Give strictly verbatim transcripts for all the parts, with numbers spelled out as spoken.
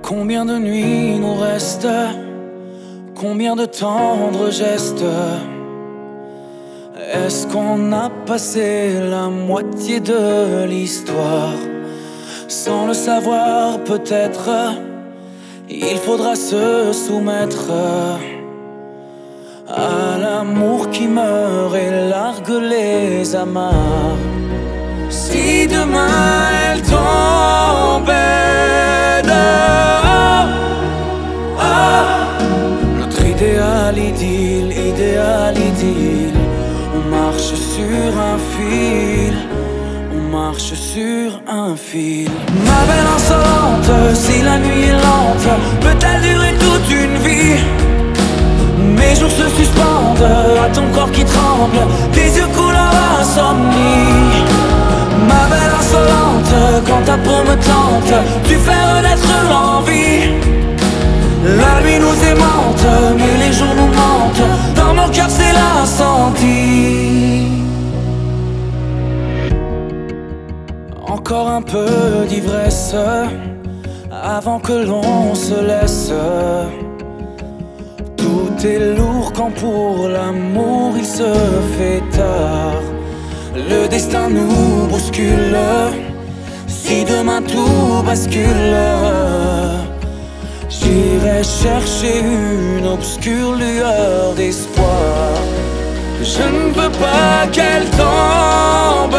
Combien de nuits nous reste, combien de tendres gestes. Est-ce qu'on a passé la moitié de l'histoire? Sans le savoir peut-être, il faudra se soumettre à l'amour qui meurt et largue les amarres. Si demain elle tombait dehors, oh, notre idéal idylle, idéal idylle, on marche sur un fil, on marche sur un fil. Ma belle insolente, si la nuit est lente, peut-elle durer toute une vie? Mes jours se suspendent à ton corps qui tremble, tes yeux couleur insomnie. Ma belle insolente, quand ta peau me tente, tu fais renaître l'envie. La nuit nous aimante, mais les jours nous mentent. Dans mon cœur c'est l'incendie. Encore un peu d'ivresse avant que l'on se laisse. Tout est lourd quand pour l'amour il se fait tard. Le destin nous bouscule, si demain tout bascule, j'irai chercher une obscure lueur d'espoir. Je ne veux pas qu'elle tombe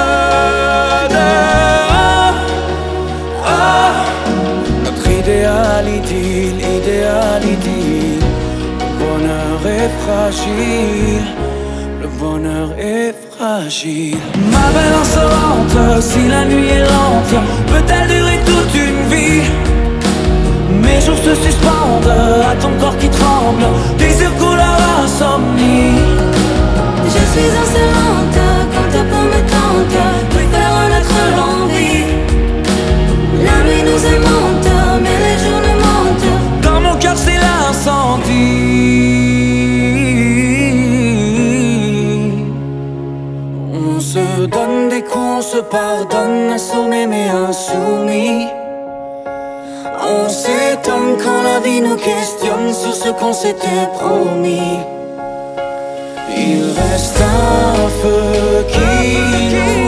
dehors. Oh, notre idéal idylle, idéal idylle. Le bonheur est fragile, le bonheur est fragile. Ma belle insolente, si la nuit est lente, peut-elle durer toute une vie? Mes jours se suspendent à ton corps qui tremble, tes yeux couleur insomnie. Je suis insolente quand ta peau me tente, puis faire renaître l'envie. La nuit nous aimante, mais les jours nous mentent. Dans mon cœur c'est l'incendie. On se donne des coups, on se pardonne, assommés mais insoumis. On s'étonne quand la vie nous questionne sur ce qu'on s'était promis. Il reste un feu qui nous